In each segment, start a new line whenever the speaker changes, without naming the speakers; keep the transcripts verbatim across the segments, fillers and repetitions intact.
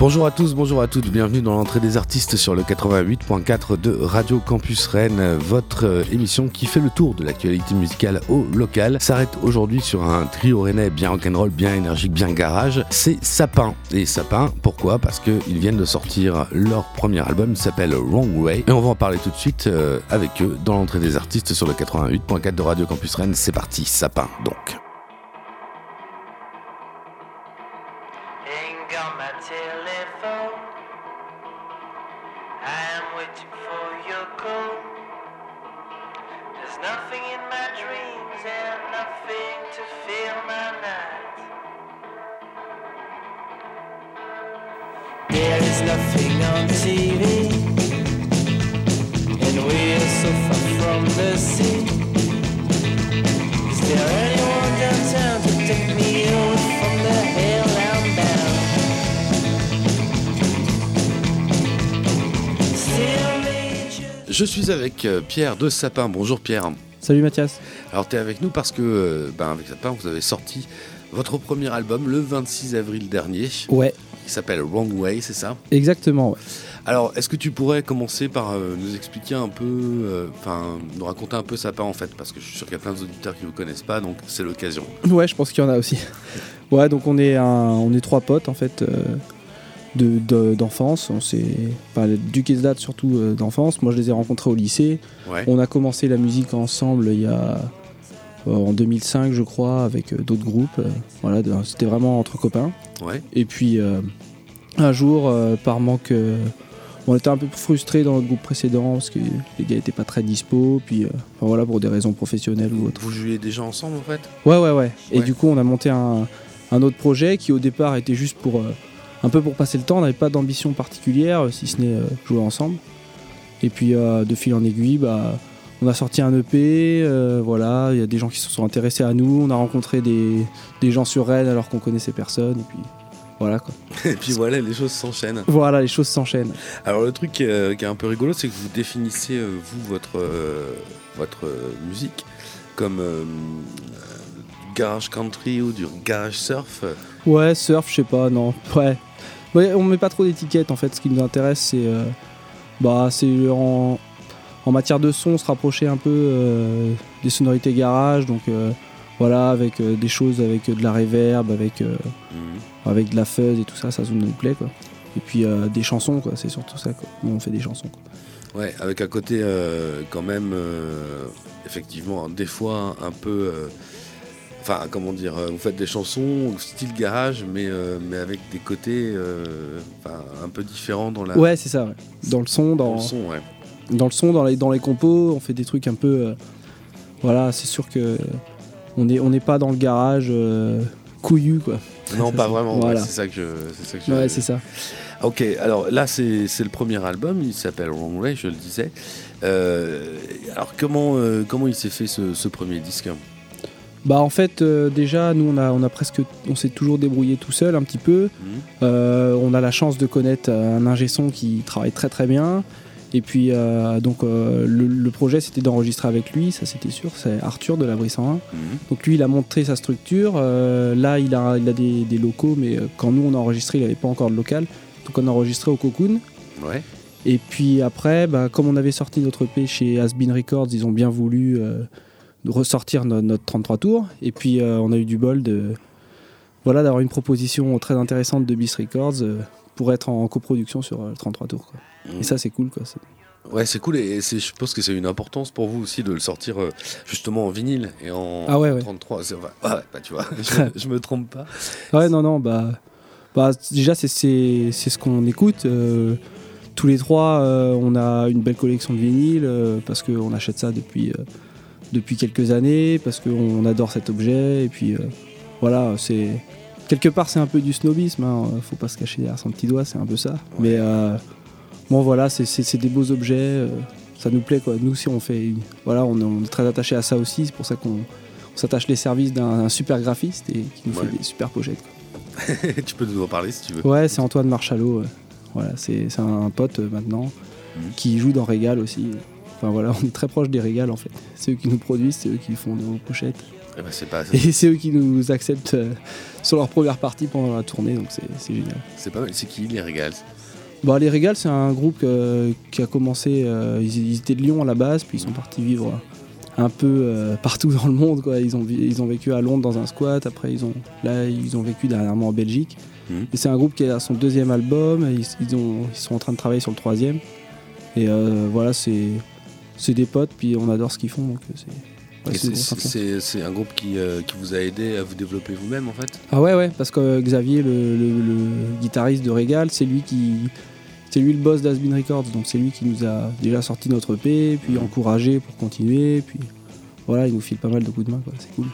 Bonjour à tous, bonjour à toutes, bienvenue dans l'entrée des artistes sur le quatre-vingt-huit point quatre de Radio Campus Rennes, votre émission qui fait le tour de l'actualité musicale au local, s'arrête aujourd'hui sur un trio rennais bien rock'n'roll, bien énergique, bien garage, c'est Sapin. Et Sapin, pourquoi ? Parce qu'ils viennent de sortir leur premier album, il s'appelle Wrong Way, et on va en parler tout de suite euh, avec eux dans l'entrée des artistes sur le quatre-vingt-huit point quatre de Radio Campus Rennes. C'est parti, Sapin donc.
Got my telephone, I am waiting for your call. There's nothing in my dreams and nothing to fill my night. There is nothing on T V, and we are so far from the sea. Is there anyone downtown to take me away from the hell I'm bound?
Je suis avec Pierre de Sapin. Bonjour Pierre.
Salut Mathias.
Alors tu es avec nous parce que ben, avec Sapin vous avez sorti votre premier album le vingt-six avril dernier.
Ouais.
Il s'appelle Wrong Way, c'est ça ?
Exactement, ouais.
Alors est-ce que tu pourrais commencer par euh, nous expliquer un peu, enfin euh, nous raconter un peu Sapin en fait, parce que je suis sûr qu'il y a plein d'auditeurs qui ne vous connaissent pas, donc c'est l'occasion.
Ouais, je pense qu'il y en a aussi. Ouais, donc on est, un, on est trois potes en fait. Euh... De, de, d'enfance, on s'est, enfin, du Kesdat surtout euh, d'enfance. Moi je les ai rencontrés au lycée.
Ouais.
On a commencé la musique ensemble il y a euh, en deux mille cinq je crois avec euh, d'autres groupes. Euh, voilà, de, c'était vraiment entre copains.
Ouais.
Et puis euh, un jour euh, par manque, euh, on était un peu frustrés dans notre groupe précédent parce que les gars étaient pas très dispo. Puis euh, enfin, voilà, pour des raisons professionnelles ou autres.
Vous jouiez déjà ensemble en fait ?
Ouais ouais ouais. Et
ouais.
du coup on a monté un, un autre projet qui au départ était juste pour euh, un peu pour passer le temps, on n'avait pas d'ambition particulière, si ce n'est euh, jouer ensemble. Et puis euh, de fil en aiguille, bah, on a sorti un E P, euh, voilà, il y a des gens qui se sont intéressés à nous, on a rencontré des, des gens sur Rennes alors qu'on connaissait personne, et puis voilà quoi.
Et puis voilà, les choses s'enchaînent.
Voilà, les choses s'enchaînent.
Alors le truc euh, qui est un peu rigolo, c'est que vous définissez, euh, vous, votre, euh, votre euh, musique comme euh, du garage country ou du garage surf.
Ouais, surf, je sais pas, non, ouais. Ouais, on met pas trop d'étiquettes en fait, ce qui nous intéresse c'est, euh, bah, c'est en, en matière de son se rapprocher un peu euh, des sonorités garage, donc euh, voilà, avec euh, des choses avec euh, de la reverb, avec, euh, mmh. avec de la fuzz et tout ça, ça nous plaît quoi. Et puis euh, des chansons quoi, c'est surtout ça quoi. Nous on fait des chansons quoi.
Ouais, avec un côté euh, quand même, euh, effectivement, des fois un peu... Euh, Enfin, comment dire, vous faites des chansons style garage, mais, euh, mais avec des côtés euh, un peu différents dans la...
Ouais, c'est ça, ouais. Dans le son, dans,
dans le son, ouais.
Dans le son, dans les, dans les compos, on fait des trucs un peu... Euh, voilà, c'est sûr que on n'est on est pas dans le garage euh, couillu, quoi.
Non, pas vraiment,
voilà.
ouais, c'est ça que je... C'est ça que je...
Ouais, c'est ça.
Ok, alors là, c'est, c'est le premier album, il s'appelle Wrong Way, je le disais. Euh, alors, comment, euh, comment il s'est fait ce, ce premier disque ?
Bah en fait euh, déjà nous on a on a presque on s'est toujours débrouillé tout seul un petit peu. Mmh. Euh, on a la chance de connaître un ingé son qui travaille très très bien. Et puis euh, donc euh, le, le projet c'était d'enregistrer avec lui, ça c'était sûr, c'est Arthur de l'Abri cent un. Mmh. Donc lui il a montré sa structure. Euh, là il a il a des, des locaux, mais quand nous on a enregistré il n'avait pas encore de local. Donc on a enregistré au Cocoon.
Ouais.
Et puis après bah, comme on avait sorti notre E P chez Has-Been Records, ils ont bien voulu euh, de ressortir no- notre trente-trois tours, et puis euh, on a eu du bol de, voilà, d'avoir une proposition très intéressante de Beast Records euh, pour être en, en coproduction sur euh, trente-trois tours quoi. Mmh. Et ça c'est cool quoi. C'est...
Ouais, c'est cool, et c'est, je pense que c'est une importance pour vous aussi de le sortir euh, justement en vinyle et en,
ah ouais,
en
ouais.
trente-trois. C'est, ouais, bah, tu vois, je, je me trompe pas.
Ouais, non, non, bah, bah déjà c'est, c'est, c'est ce qu'on écoute. Euh, tous les trois, euh, on a une belle collection de vinyles euh, parce qu'on achète ça depuis... Euh, depuis quelques années, parce qu'on adore cet objet, et puis euh, voilà, c'est quelque part c'est un peu du snobisme, hein, faut pas se cacher derrière son petit doigt, c'est un peu ça. Ouais. Mais euh, bon voilà, c'est, c'est, c'est des beaux objets, euh, ça nous plaît quoi. Nous si on fait, une, voilà, on, on est très attaché à ça aussi, c'est pour ça qu'on on s'attache les services d'un super graphiste et qui nous ouais. fait des super pochettes quoi.
Tu peux nous en parler si tu veux.
Ouais, c'est Antoine Marchalot, euh, voilà, c'est, c'est un pote euh, maintenant mmh. qui joue dans Régal aussi. Enfin voilà, on est très proche des Régal en fait. C'est eux qui nous produisent, c'est eux qui font nos pochettes.
Eh ben, c'est pas,
Et c'est eux qui nous acceptent euh, sur leur première partie pendant la tournée, donc c'est, c'est génial.
c'est pas mal. C'est qui les Régals?
Bah, les Régals, c'est un groupe euh, qui a commencé, euh, ils, ils étaient de Lyon à la base, puis ils sont partis vivre un peu euh, partout dans le monde, quoi. Ils ont, ils ont vécu à Londres dans un squat, après ils ont, là ils ont vécu dernièrement en Belgique. Mmh. Et c'est un groupe qui a son deuxième album, ils, ils, ont, ils sont en train de travailler sur le troisième. Et euh, voilà, c'est, c'est des potes, puis on adore ce qu'ils font, donc c'est... Ouais,
c'est,
c'est,
c'est, c'est un groupe qui, euh, qui vous a aidé à vous développer vous-même en fait?
Ah ouais, ouais, parce que euh, Xavier, le, le, le guitariste de Régal, c'est lui qui, c'est lui le boss d'Has Been Records, donc c'est lui qui nous a déjà sorti notre E P, puis mmh. encouragé pour continuer, puis voilà, il nous file pas mal de coups de main, quoi, c'est cool.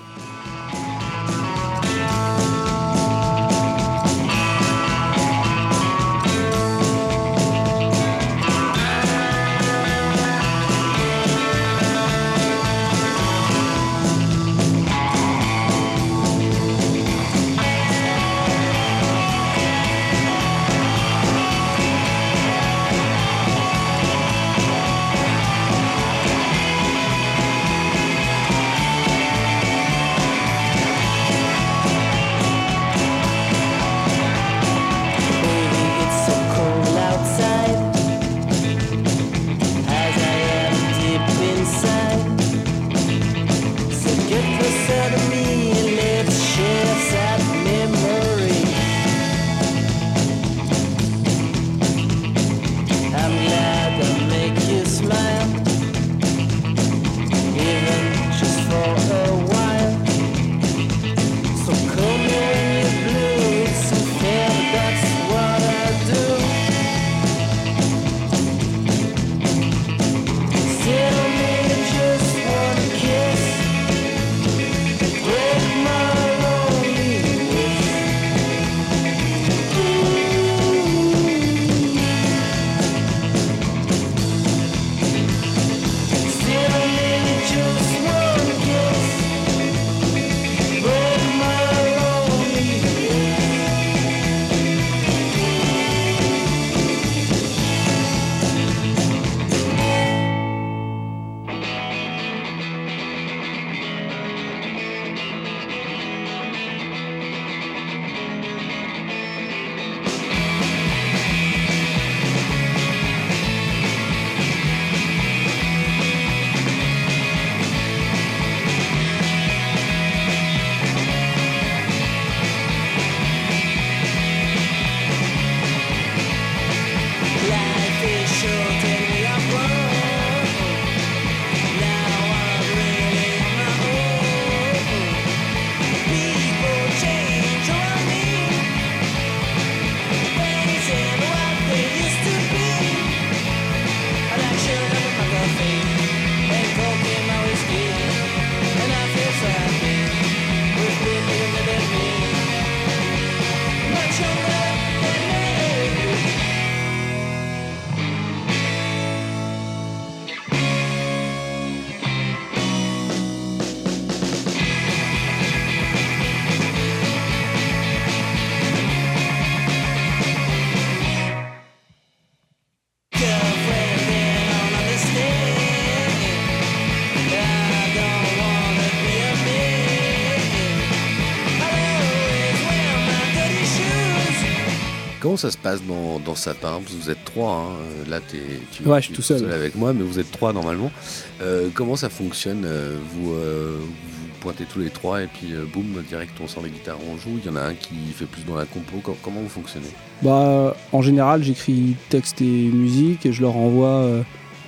Comment ça se passe dans, dans Sapin? Vous êtes trois, hein. Là t'es, tu,
ouais,
tu
je suis tout seul,
seul avec moi, mais vous êtes trois normalement. Euh, comment ça fonctionne? vous, euh, vous pointez tous les trois et puis euh, boum, direct on sort les guitares, on joue. Il y en a un qui fait plus dans la compo. Comment vous fonctionnez?
Bah, en général, j'écris texte et musique et je leur envoie euh,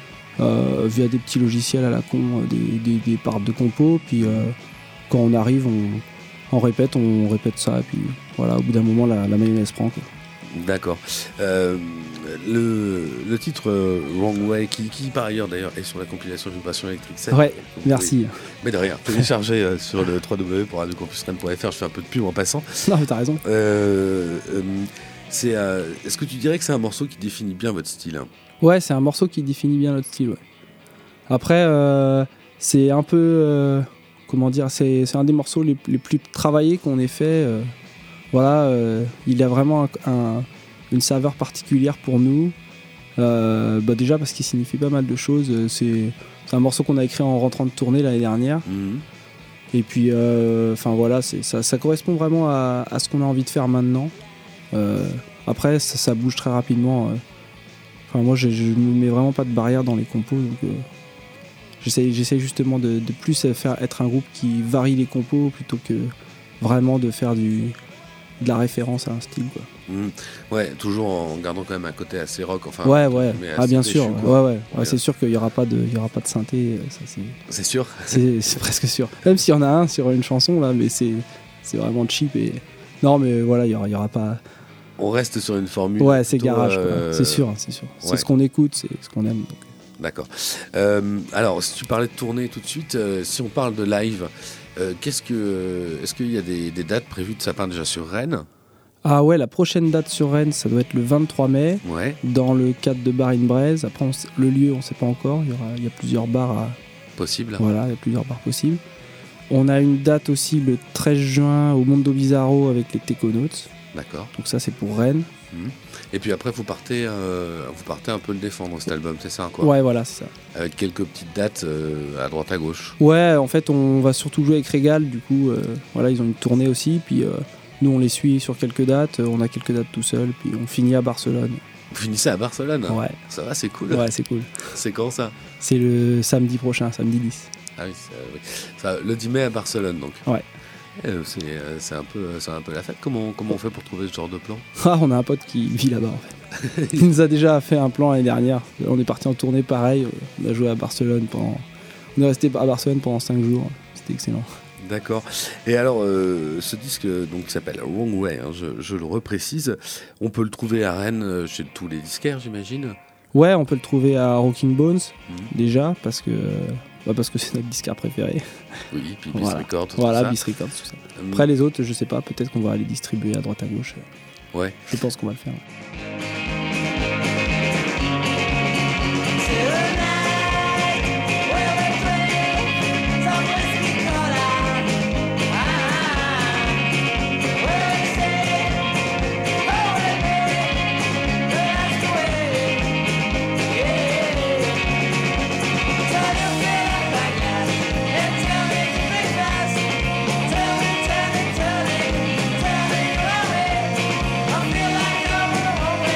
euh, via des petits logiciels à la con euh, des, des, des parts de compo. Puis euh, quand on arrive, on, on répète, on répète ça. Et puis voilà, au bout d'un moment, la, la mayonnaise prend, quoi.
D'accord. Euh, le, le titre euh, Wrong Way, qui, qui par ailleurs d'ailleurs est sur la compilation d'une passion électrique sept.
Ouais, merci.
Mais de rien, téléchargé euh, sur le w w w point radio campus rennes point f r, je fais un peu de pub en passant.
Non, mais t'as raison.
Euh, euh, c'est, euh, est-ce que tu dirais que c'est un morceau qui définit bien votre style, hein?
Ouais, c'est un morceau qui définit bien notre style, ouais. Après, euh, c'est un peu... Euh, comment dire, c'est, c'est un des morceaux les, les plus travaillés qu'on ait fait. Euh, Voilà, euh, il a vraiment un, un, une saveur particulière pour nous. Euh, bah déjà parce qu'il signifie pas mal de choses. C'est, c'est un morceau qu'on a écrit en rentrant de tournée l'année dernière. Mmh. Et puis, enfin euh, voilà, c'est, ça, ça correspond vraiment à, à ce qu'on a envie de faire maintenant. Euh, après, ça, ça bouge très rapidement. Enfin, moi, je ne me mets vraiment pas de barrière dans les compos. Donc, euh, j'essaye, j'essaye justement de, de plus faire, être un groupe qui varie les compos plutôt que vraiment de faire du, de la référence à un style, quoi.
Mmh. Ouais, toujours en gardant quand même un côté assez rock. Enfin,
ouais, ouais. Ah, bien
péchu,
sûr. Ouais, ouais. ouais, ouais c'est sûr qu'il n'y aura pas de, il y aura pas de synthé. Ça, c'est...
c'est sûr.
C'est, c'est presque sûr. Même s'il y en a un sur une chanson là, mais c'est, c'est vraiment cheap et non, mais voilà, il y aura, il y aura pas.
On reste sur une formule.
Ouais, c'est
plutôt,
garage.
Euh...
C'est sûr, c'est sûr. C'est
ouais.
ce qu'on écoute, c'est ce qu'on aime. Donc.
D'accord. Euh, alors, si tu parlais de tournée tout de suite, euh, si on parle de live, euh, qu'est-ce que, euh, est-ce qu'il y a des, des dates prévues de sapin déjà sur Rennes ?
Ah ouais, la prochaine date sur Rennes, ça doit être le vingt-trois mai,
ouais.
dans le cadre de Bar in Braise. Après, on sait, le lieu, on ne sait pas encore. Il y, aura, il y a plusieurs bars à...
possibles.
Voilà, il y a plusieurs bars possibles. On a une date aussi le treize juin au Mondo Bizarro avec les Teconauts.
D'accord.
Donc ça, c'est pour Rennes.
Mmh. Et puis après, vous partez, euh, vous partez un peu le défendre, cet album, c'est ça, quoi ?
Ouais, voilà, c'est ça.
Avec quelques petites dates euh, à droite à gauche.
Ouais, en fait, on va surtout jouer avec Régal. Du coup, euh, voilà, ils ont une tournée aussi. Puis... Euh, nous, on les suit sur quelques dates, on a quelques dates tout seul, puis on finit à Barcelone.
Vous finissez à Barcelone ?
Ouais.
Ça va, c'est cool.
Ouais, c'est cool.
C'est quand ça ?
C'est le samedi prochain, samedi dix.
Ah oui, c'est, oui. Ça, le dix mai à Barcelone, donc.
Ouais.
Et, euh, c'est, euh, c'est, un peu, c'est un peu la fête. Comment, comment on fait pour trouver ce genre de plan ?
Ah, on a un pote qui vit là-bas, en fait. Il nous a déjà fait un plan l'année dernière. On est parti en tournée pareil, on a joué à Barcelone pendant... On est resté à Barcelone pendant cinq jours, c'était excellent.
D'accord. Et alors, euh, ce disque donc, qui s'appelle Wrong Way, hein, je, je le reprécise, on peut le trouver à Rennes chez tous les disquaires, j'imagine ?
Ouais, on peut le trouver à Rocking Bones,
mmh.
déjà, parce que, bah parce que c'est notre disquaire préféré.
Oui, puis Beast
voilà.
Records, tout
voilà,
ça.
Beast Records, tout ça. Mmh. Après, les autres, je sais pas, peut-être qu'on va les distribuer à droite à gauche.
Ouais.
Je pense qu'on va le faire.
I feel like I'm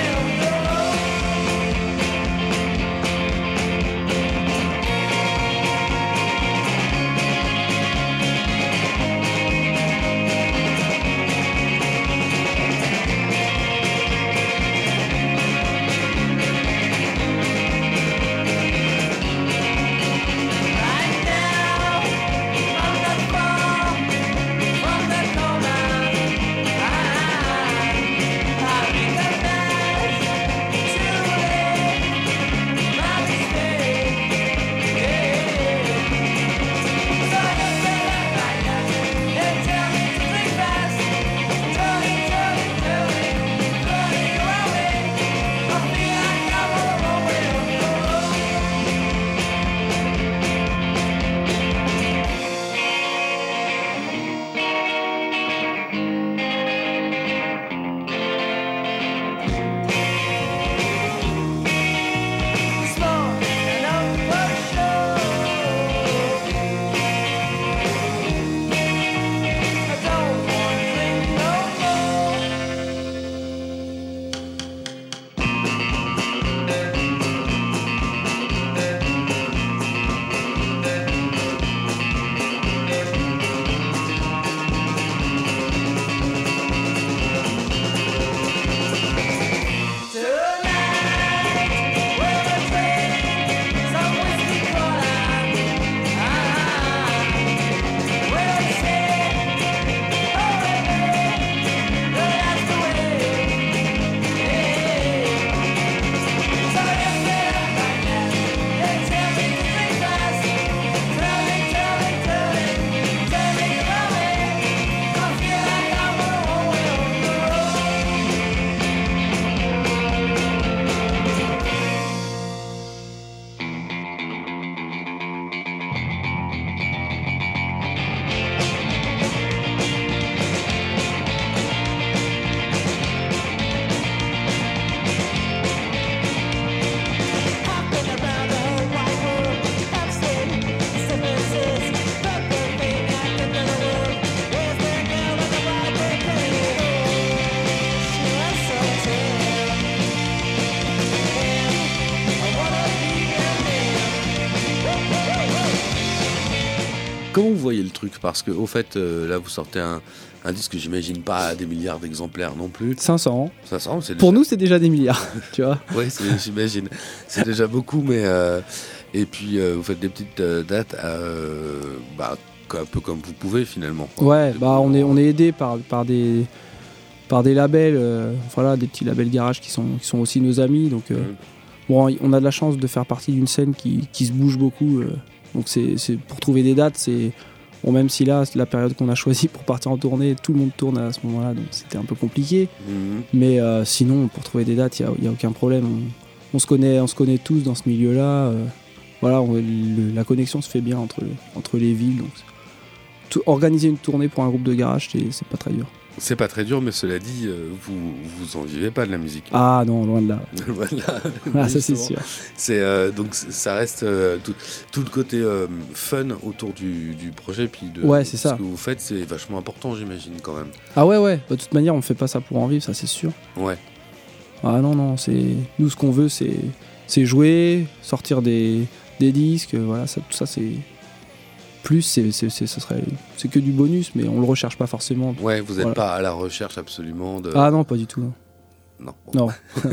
voyez le truc? Parce que, au fait, euh, là, vous sortez un, un disque que j'imagine pas à des milliards d'exemplaires non plus.
cinq cents.
cinq cents, c'est déjà...
Pour nous, c'est déjà des milliards, tu vois.
Oui, j'imagine. C'est déjà beaucoup, mais... Euh, et puis, euh, vous faites des petites euh, dates, euh, bah, un peu comme vous pouvez, finalement.
Ouais, bah, on est, on est aidé par, par des... par des labels, euh, voilà, des petits labels garage qui sont, qui sont aussi nos amis. Donc, euh, mmh. bon, on a de la chance de faire partie d'une scène qui, qui se bouge beaucoup. Euh, donc, c'est, c'est, pour trouver des dates, c'est bon, même si là, la période qu'on a choisie pour partir en tournée, tout le monde tourne à ce moment-là, donc c'était un peu compliqué. Mmh. Mais euh, sinon, pour trouver des dates, il n'y a, a aucun problème. On, on, se connaît, on se connaît tous dans ce milieu-là. Euh, voilà, on, le, la connexion se fait bien entre, entre les villes. Donc, tout, organiser une tournée pour un groupe de garage, c'est, c'est pas très dur.
C'est pas très dur, mais cela dit, euh, vous vous en vivez pas de la musique.
Ah non, loin de là.
loin de là.
Ah, ça c'est sûr.
C'est euh, donc ça reste euh, tout, tout le côté euh, fun autour du, du projet, puis de
ouais, c'est ça.
Ce que vous faites, c'est vachement important, j'imagine quand même.
Ah ouais, ouais. Bah, de toute manière, on fait pas ça pour en vivre, ça c'est sûr.
Ouais.
Ah non, non, c'est nous ce qu'on veut, c'est c'est jouer, sortir des des disques, voilà, ça, tout ça c'est. Plus, c'est, c'est, c'est, ce serait, c'est que du bonus, mais on le recherche pas forcément.
Ouais, vous n'êtes
voilà.
pas à la recherche absolument de...
Ah non, pas du tout. Non.
Non.
Non.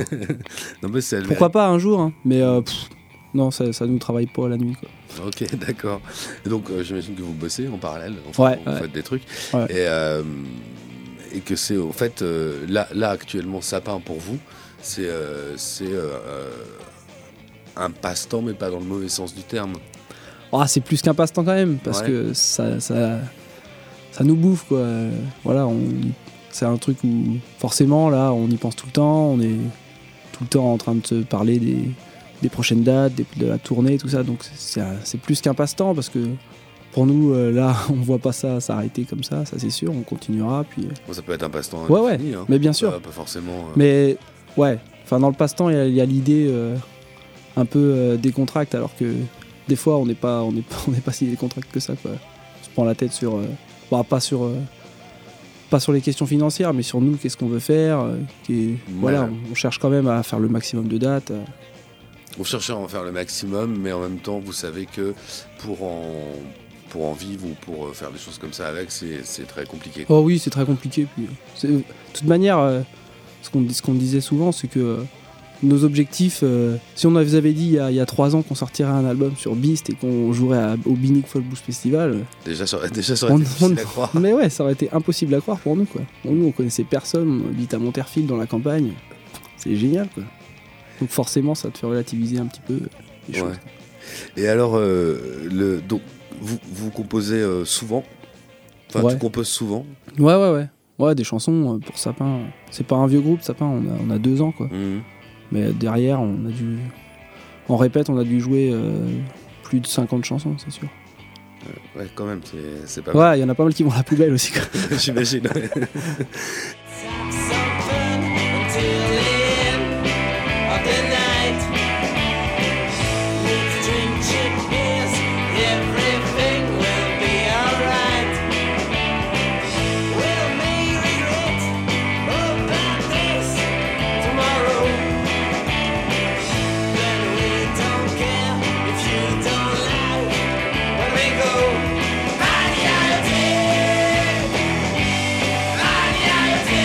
non mais c'est
Pourquoi pas un jour, hein, mais euh, pff, non, ça, ça nous travaille pas la nuit, quoi.
Ok, d'accord. Et donc, euh, j'imagine que vous bossez en parallèle, enfin,
ouais,
vous
ouais.
faites des trucs,
ouais.
et, euh, et que c'est, au fait, euh, là, là, actuellement, Sapin, pour vous, c'est, euh, c'est euh, un passe-temps, mais pas dans le mauvais sens du terme.
Ah, c'est plus qu'un passe-temps quand même, parce ouais. que ça, ça, ça nous bouffe, quoi. Voilà, on, c'est un truc où forcément, là, on y pense tout le temps, on est tout le temps en train de se parler des, des prochaines dates, des, de la tournée, tout ça. Donc c'est, c'est plus qu'un passe-temps, parce que pour nous, là, on voit pas ça s'arrêter comme ça, ça c'est sûr, on continuera. Puis...
Bon, ça peut être un passe-temps
ouais, ouais,
fini, hein.
Mais bien sûr.
Pas, pas forcément. Euh...
Mais ouais, enfin dans le passe-temps, il y, y a l'idée euh, un peu euh, décontracte, alors que des fois, on n'est pas, on n'est pas, on n'est pas si décontracté que ça, quoi. On se prend la tête sur, euh, bah, pas sur, euh, pas sur les questions financières, mais sur nous, qu'est-ce qu'on veut faire. Euh, qui, ouais. Voilà, on, on cherche quand même à faire le maximum de dates. Euh.
Vous cherchez à en faire le maximum, mais en même temps, vous savez que pour en, pour en vivre ou pour faire des choses comme ça avec, c'est, c'est très compliqué.
Oh oui, c'est très compliqué. Puis, c'est, de toute manière, euh, ce qu'on, ce qu'on disait souvent, c'est que euh, nos objectifs, euh, si on nous avait dit il y, a, il y a trois ans qu'on sortirait un album sur Beast et qu'on jouerait à, au Binic Folk Blues Festival,
déjà ça aurait, déjà, ça aurait
on,
été difficile
on,
à croire.
Mais ouais, ça aurait été impossible à croire pour nous, quoi. Bon, nous, on connaissait personne, on habite à Monterfil dans la campagne, c'est génial, quoi. Donc forcément, ça te fait relativiser un petit peu les choses.
Ouais. Et alors, euh, le, donc, vous, vous composez euh, souvent, enfin,
ouais.
tu composes souvent.
Ouais, ouais, ouais. Ouais, des chansons pour Sapin. C'est pas un vieux groupe, Sapin, on a, on a deux ans, quoi. Mmh. Mais derrière, on a dû... En répète, on a dû jouer euh, plus de cinquante chansons, c'est sûr.
Euh, ouais, quand même, c'est, c'est pas
mal. Ouais, il y en a pas mal qui vont à la poubelle aussi, quoi.
J'imagine, ouais.
Yeah.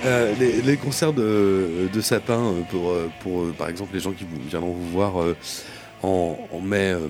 Euh, les, les concerts de, de sapin, euh, pour, euh, pour euh, par exemple les gens qui vous, viendront vous voir euh, en, en mai euh,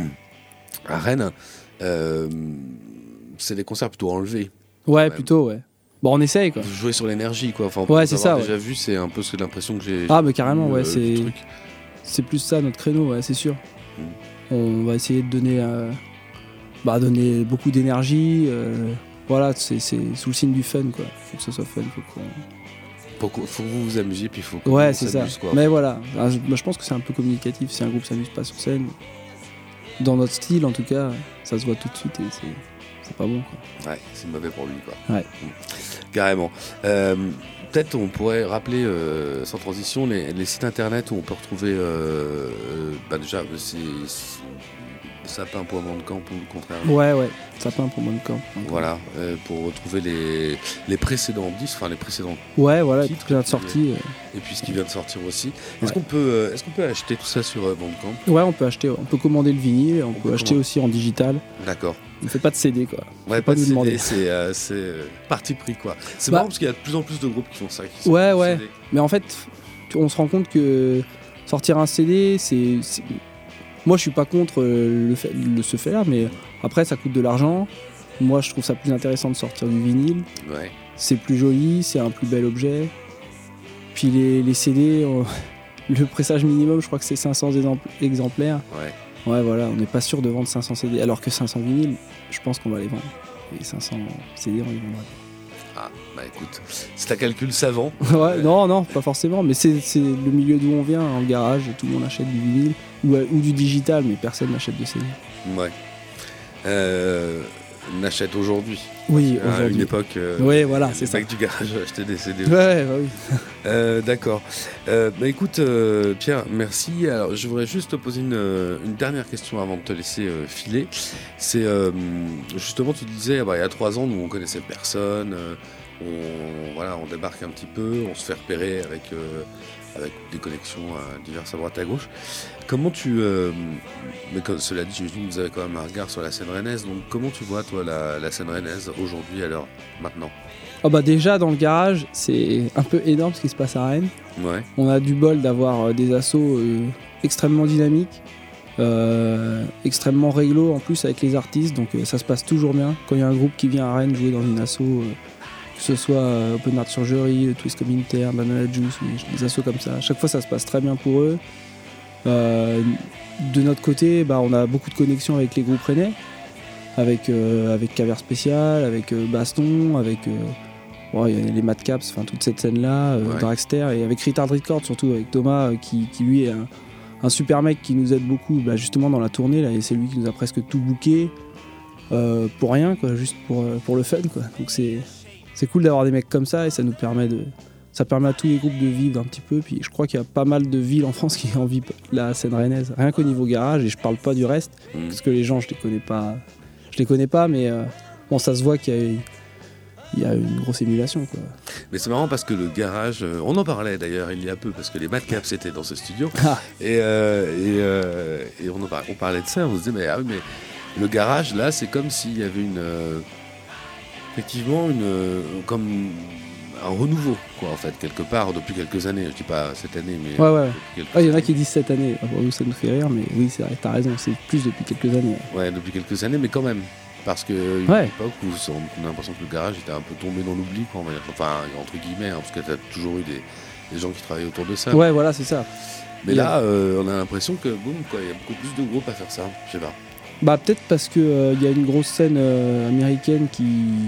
à Rennes, euh, c'est des concerts plutôt enlevés.
Ouais,
même.
plutôt, ouais. Bon, on essaye, quoi.
Vous jouez sur l'énergie, quoi. Enfin,
Ouais,
pour
c'est
avoir
ça,
déjà
ouais.
vu, c'est un peu c'est l'impression que j'ai.
Ah, mais carrément,
eu,
ouais,
euh,
c'est-
du truc.
C'est plus ça notre créneau, ouais, c'est sûr.
Mm.
On va essayer de donner, euh, bah, donner beaucoup d'énergie. euh, voilà, c'est, c'est sous le signe du fun, quoi. Faut que ce soit fun, faut qu'on...
Faut, que- faut que vous vous amusiez, puis il faut que
Ouais,
on
c'est ça.
s'amuse, quoi.
Mais voilà, Ah, je, moi, je pense que c'est un peu communicatif. Si un groupe s'amuse pas sur scène, dans notre style en tout cas, ça se voit tout de suite et c'est, c'est pas bon, quoi.
Ouais, c'est mauvais pour lui, quoi.
Ouais.
Mm. Carrément. Euh, Peut-être on pourrait rappeler, euh, sans transition, les, les sites internet où on peut retrouver. Euh, euh, bah déjà, c'est c'est sapin point bandcamp ou le contraire.
Ouais, ouais, sapin pour mon camp.
Voilà, euh, pour retrouver les, les précédents disques, enfin les précédents,
Ouais, voilà,
Titre,
plein de sorties. euh.
et puis ce qui vient de sortir aussi. Est-ce
Ouais.
qu'on peut, euh, est-ce qu'on peut acheter tout ça sur euh, Bandcamp?
Ouais, on peut acheter, on peut commander le vinyle, on,
On
peut
peut
acheter
commander.
aussi en digital.
D'accord.
On fait pas de C D, quoi.
Ouais,
pas
pas de
nous
C D,
demander.
c'est euh, c'est, euh, parti pris, quoi. C'est
Bah-
marrant parce qu'il y a de plus en plus de groupes qui font ça. Qui
Ouais,
sortent
ouais.
des C D.
Mais en fait, tu- on se rend compte que sortir un C D, c'est. c'est- Moi, je suis pas contre euh, le fait, le, ce fait-là, mais après, ça coûte de l'argent. Moi, je trouve ça plus intéressant de sortir du vinyle.
Ouais.
C'est plus joli, c'est un plus bel objet. Puis les, les C D, on- le pressage minimum, je crois que c'est cinq cents exempl- exemplaires.
Ouais.
Ouais, voilà, on n'est pas sûr de vendre cinq cents C D, alors que cinq cents vinyles, je pense qu'on va les vendre. Et cinq cents C D, on les vendra.
Ah, bah écoute, c'est un calcul savant.
Ouais, non, non, pas forcément, mais c'est c'est le milieu d'où on vient, en garage, tout le monde achète du vinyle ou, ou du digital, mais personne n'achète de C D.
Ouais. Euh, on achète aujourd'hui.
Oui,
À une
aujourd'hui.
époque, euh,
Ouais, voilà,
les
c'est ça.
mecs du garage achetaient des C D.
Ouais, bah oui.
Euh, D'accord. Euh, bah écoute, euh, Pierre, merci. Alors, je voudrais juste te poser une, euh, une dernière question avant de te laisser euh, filer. C'est euh, justement, tu disais, bah, il y a trois ans, nous on connaissait personne. euh, on, voilà, on débarque un petit peu, on se fait repérer avec, euh, avec des connexions euh, diverses à droite à gauche. Comment tu. euh, mais comme, cela dit, j'imagine que vous avez quand même un regard sur la scène rennaise. Donc, comment tu vois, toi, la, la scène rennaise aujourd'hui, à l'heure, maintenant?
Ah bah déjà, dans le garage, c'est un peu énorme ce qui se passe à Rennes.
Ouais.
On a du bol d'avoir euh, des assos euh, extrêmement dynamiques, euh, extrêmement réglo en plus avec les artistes, donc euh, ça se passe toujours bien. Quand il y a un groupe qui vient à Rennes jouer dans une asso, euh, que ce soit euh, Open Art Surgery, euh, Twist Communautaire, Banana Juice, ou des, des assos comme ça, à chaque fois ça se passe très bien pour eux. Euh, de notre côté, bah, on a beaucoup de connexions avec les groupes rennais, avec, euh, avec Caver Spécial, avec euh, Baston, avec... euh, Bon, il y a les Madcaps, enfin toute cette scène-là, euh,
Ouais.
Dragster, et avec Retard Records surtout, avec Thomas, euh, qui, qui lui est un, un super mec qui nous aide beaucoup, bah, justement dans la tournée, là, et c'est lui qui nous a presque tout booké, euh, pour rien, quoi, juste pour, euh, pour le fun, quoi. Donc c'est, c'est cool d'avoir des mecs comme ça, et ça nous permet de... Ça permet à tous les groupes de vivre un petit peu, puis je crois qu'il y a pas mal de villes en France qui envient la scène rennaise, rien qu'au niveau garage, et je parle pas du reste,
Mm.
parce que les gens, je les connais pas, je les connais pas, mais euh, bon, ça se voit qu'il y a... Il y a une grosse émulation, quoi.
Mais c'est marrant parce que le garage, euh, on en parlait d'ailleurs il y a peu parce que les Madcaps étaient dans ce studio
Ah.
et, euh, et, euh, et on, en par- on parlait de ça, on se disait mais, ah oui, mais le garage là c'est comme s'il y avait une euh, effectivement une euh, comme un renouveau quoi en fait quelque part depuis quelques années, je dis pas cette année mais
Ouais, ouais.
depuis quelques
Ah, il y en a
années.
qui disent cette année. Pour nous, ça nous fait rire, mais oui, c'est vrai, t'as raison, c'est plus depuis quelques années.
Ouais, depuis quelques années mais quand même parce que une
Ouais.
époque où on a l'impression que le garage était un peu tombé dans l'oubli quoi, on va dire. Enfin entre guillemets hein, parce que t'as toujours eu des, des gens qui travaillaient autour de ça.
Ouais, voilà, c'est ça.
Mais
Il y a-
là, euh, on a l'impression que boum, quoi, il y a beaucoup plus de groupes à faire ça. Je sais pas.
Bah, peut-être parce qu'il il y a une grosse scène euh, américaine qui,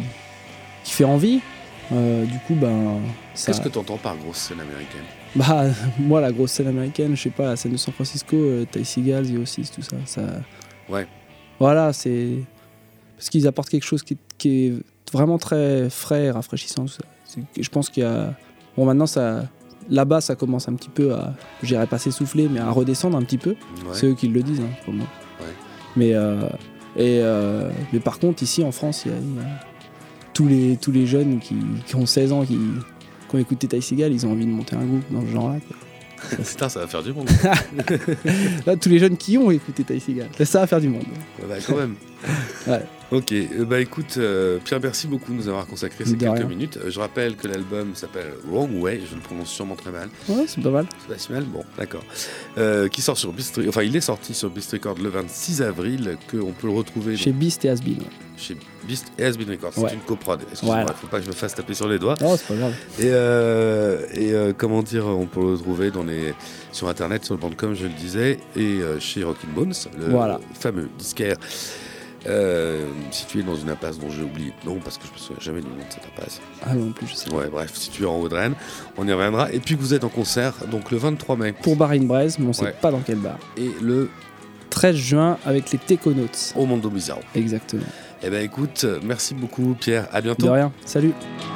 qui fait envie. Euh, du coup, ben. Ça...
Qu'est-ce que tu entends par grosse scène américaine?
Bah, moi, la grosse scène américaine, je sais pas, la scène de San Francisco, euh, Ty Segall, The Oasis, tout ça, ça.
Ouais.
Voilà, c'est. Parce qu'ils apportent quelque chose qui, qui est vraiment très frais et rafraîchissant, tout ça. C'est- Je pense qu'il y a. Bon, maintenant, ça. Là-bas, ça commence un petit peu à. Je dirais pas s'essouffler, mais à redescendre un petit peu.
Ouais.
C'est eux qui le disent, hein, pour moi.
Ouais.
Mais, euh, et, euh, mais par contre, ici en France, il y a, il y a tous, les, tous les jeunes qui, qui ont seize ans, qui, qui ont écouté Ty Segall, ils ont envie de monter un groupe dans ce genre-là, quoi.
Putain, ça va faire du monde.
Là, tous les jeunes qui ont écouté Ty Segall, là, ça va faire du monde.
Ouais, bah, quand même.
Ouais.
Ok, euh, bah écoute, euh, Pierre, merci beaucoup de nous avoir consacré ces
De
quelques
rien.
minutes. Euh, je rappelle que l'album s'appelle Wrong Way, je le prononce sûrement très mal.
Ouais, c'est pas mal.
C'est pas si mal, bon, d'accord. Euh, qui sort sur Beast, enfin il est sorti sur Beast Records le vingt-six avril, qu'on peut le retrouver
Chez
donc,
Beast et Asbin. Ouais.
chez Beast et Has Been Records.
Ouais.
C'est une coprod. Excuse-moi,
Voilà.
faut pas que je me fasse taper sur les doigts.
Oh, c'est pas grave.
Et, euh, et euh, comment dire, on peut le trouver dans les, sur internet, sur le bandcamp, je le disais, et euh, chez Rockin' Bones, le
Voilà.
fameux disquaire. Euh, situé dans une impasse dont j'ai oublié le nom parce que je me souviens jamais du nom de cette impasse.
Ah non plus, je sais.
Ouais, bref, situé en haut de Rennes, on y reviendra. Et puis vous êtes en concert donc le vingt-trois mai
Pour Barine Braise, mais on sait
Ouais.
pas dans quel bar.
et le
treize juin avec les Teconauts.
au Mondo Bizarro.
Exactement.
Eh ben écoute, merci beaucoup Pierre, à bientôt.
De rien. Salut.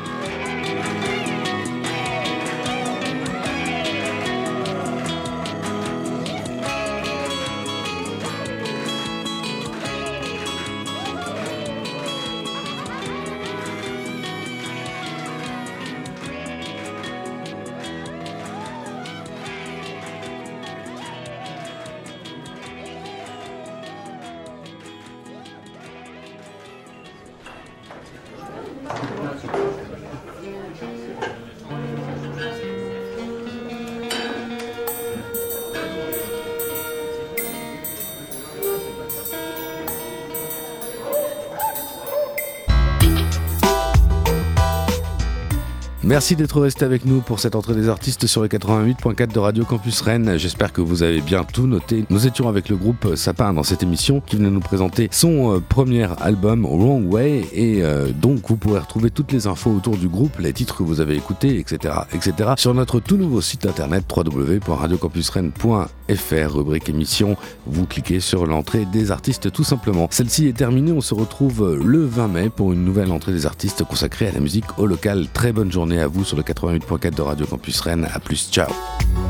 Merci d'être resté avec nous pour cette entrée des artistes sur le quatre-vingt-huit point quatre de Radio Campus Rennes. J'espère que vous avez bien tout noté. Nous étions avec le groupe Sapin dans cette émission qui venait nous présenter son euh, premier album Wrong Way et euh, donc vous pourrez retrouver toutes les infos autour du groupe, les titres que vous avez écoutés, et cetera, et cetera sur notre tout nouveau site internet w w w point radio campus rennes point f r, rubrique émission. Vous cliquez sur l'entrée des artistes tout simplement. Celle-ci est terminée. On se retrouve le vingt mai pour une nouvelle entrée des artistes consacrée à la musique au local. Très bonne journée à vous sur le quatre-vingt-huit point quatre de Radio Campus Rennes. À plus, ciao.